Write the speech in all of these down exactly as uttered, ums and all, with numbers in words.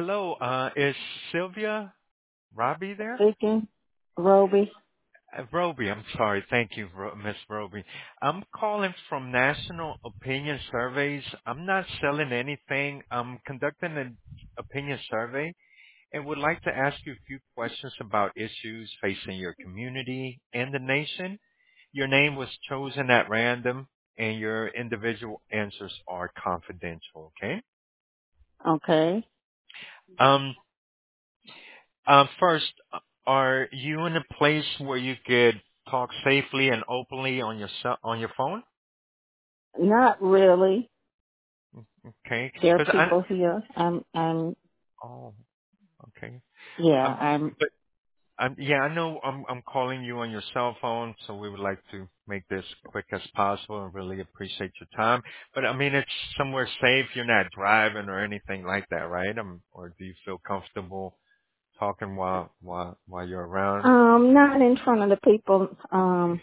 Hello, uh, is Sylvia Robbie there? Speaking, Roby. Uh, Roby, I'm sorry. Thank you, Ro- Miss Roby. I'm calling from National Opinion Surveys. I'm not selling anything. I'm conducting an opinion survey and would like to ask you a few questions about issues facing your community and the nation. Your name was chosen at random and your individual answers are confidential, okay? Okay. Um, Uh, first, uh, are you in a place where you could talk safely and openly on your cell, on your phone? Not really. Okay, There are because I people here. I'm, I'm, oh okay. yeah, Um, I'm, but um, yeah, I know I'm I'm calling you on your cell phone, so we would like to make this quick as possible and really appreciate your time. But I mean, it's somewhere safe. You're not driving or anything like that, right? Um, or do you feel comfortable talking while while while you're around? um, not in front of the people, um,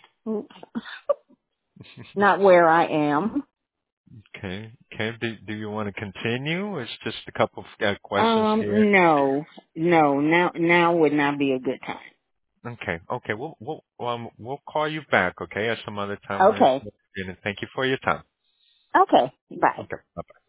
not where I am. Okay. Okay. Do, do you want to continue? It's just a couple of uh, questions here. Um, no, no, now, now would not be a good time. Okay. Okay. We'll we'll um we'll call you back. Okay, at some other time. We're Okay. and thank you for your time. Okay. Bye. Okay. Bye.